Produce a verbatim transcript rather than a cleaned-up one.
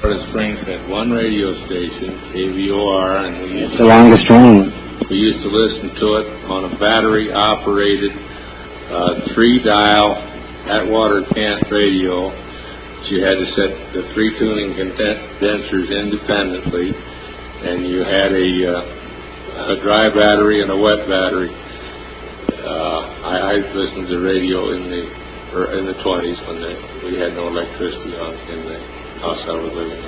Florida Springs had one radio station, K V O R, and we used, it's the longest running. we used to listen to it on a battery-operated uh, three-dial Atwater Kent radio. You had to set the three tuning condensers independently, and you had a, uh, a dry battery and a wet battery. Uh, I, I listened to radio in the or in the twenties when they, we had no electricity on in the house I was living in.